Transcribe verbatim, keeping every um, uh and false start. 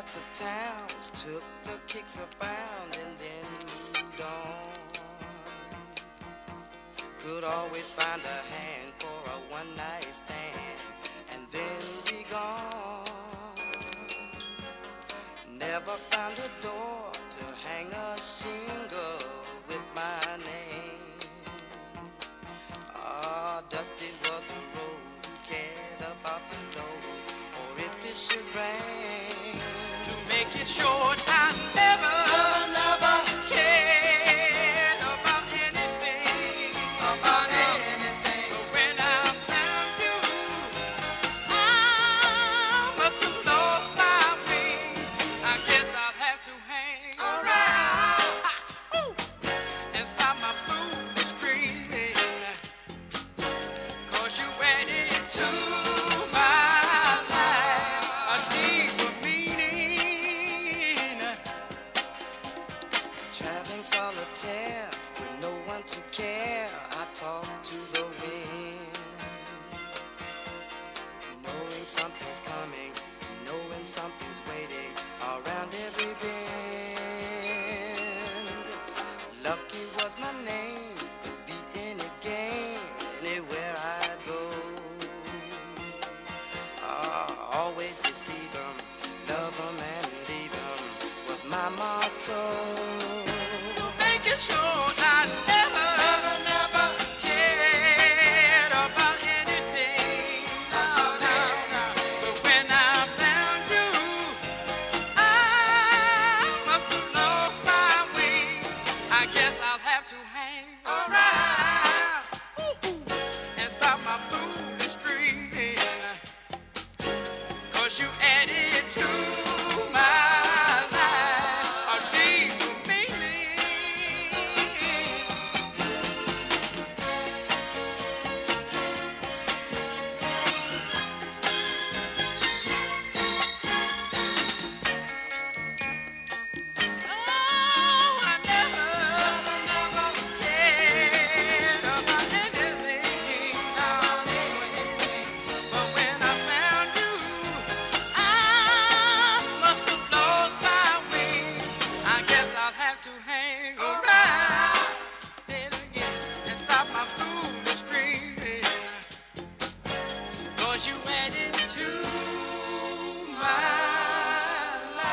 lots of towns, took the kicks I found and then moved on. Could always find a hand for a one-night stand and then be gone. Never found a door to hang a shingle with my name. Ah, dusty was the road, who cared about the load or if it should rain. To make it short, I never, never cared about anything, about anything. But when I found you, I must have lost my wings. I guess I'll have to hang around and stop my foolish dreaming, 'cause you added to my life a deeper meaning. Traveling solitaire with no one to care, I talk to the wind, knowing something's coming, knowing something's waiting around every bend. Lucky was my name, could be any game, anywhere I'd go. Ah, always deceive 'em, love 'em and leave 'em was my motto. To make it sure